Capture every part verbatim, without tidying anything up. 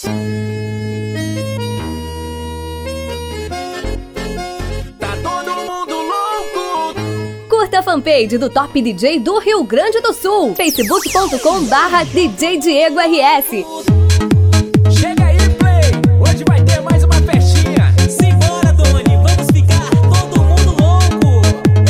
Tá todo mundo louco. Curta a fanpage do Top D J do Rio Grande do Sul. facebook ponto com barra D J Diego R S. Chega aí, play. Hoje vai ter mais uma festinha. Simbora, Doni, vamos ficar todo mundo louco.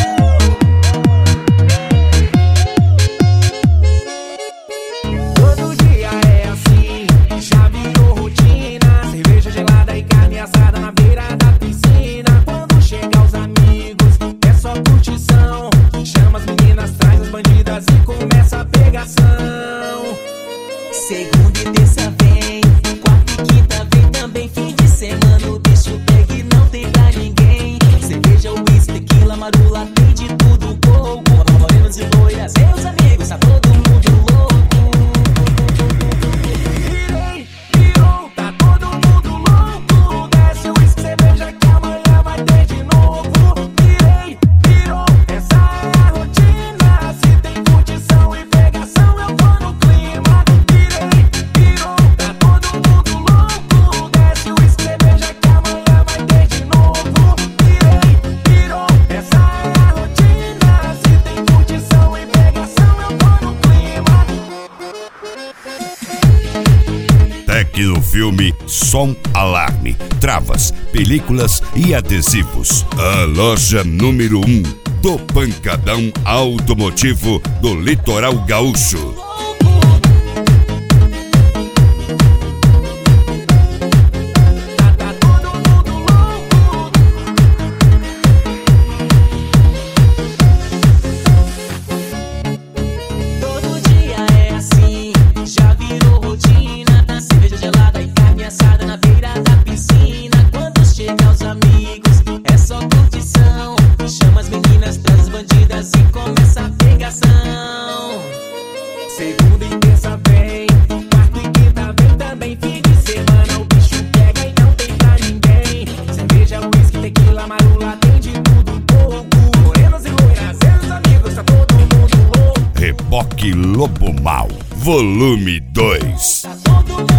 Todo dia é assim, já virou rotina. Cerveja gelada e carne assada na beira da piscina. Quando chega os amigos, é só curtição. Chama as meninas, traz as bandidas e começa a pegação. Segunda e terça vem, quarta e quinta vem também. Fim de semana o bicho pega e não tem pra ninguém. Cerveja, uísque, tequila, marula, tem de tudo um pouco. Morenos e loiras, meus amigos, tá todo mundo louco. Virei, virou, tá todo mundo louco. Desce o uísque, cerveja que amanhã vai ter de novo. Virei, virou, essa é a rotina. Se tem curtição e pegação, eu tô no clima. Virei, virou, tá todo mundo louco. Desce o uísque, cerveja que amanhã vai ter de novo. Virei, virou, essa é a rotina. Se tem curtição e pegação, eu tô no clima. Tecnofilme Som Alarme, travas, películas e adesivos. A loja número um do pancadão automotivo do Litoral Gaúcho. Tá todo mundo louco. Todo dia é assim, já virou rotina. Cerveja gelada e carne assada na beira da piscina. Quando chega os amigos, é só curtição. Chama as meninas, traz as bandidas e começa a pegação. Segunda e terça vem, quarta e quinta vem também. Fim de semana o bicho pega e não tem pra ninguém. Cerveja, uísque, tequila, marula, tem de tudo um pouco. Morenos e loiras, seus amigos, tá todo mundo louco. Reboque Lobo Mal, volume dois. Tá todo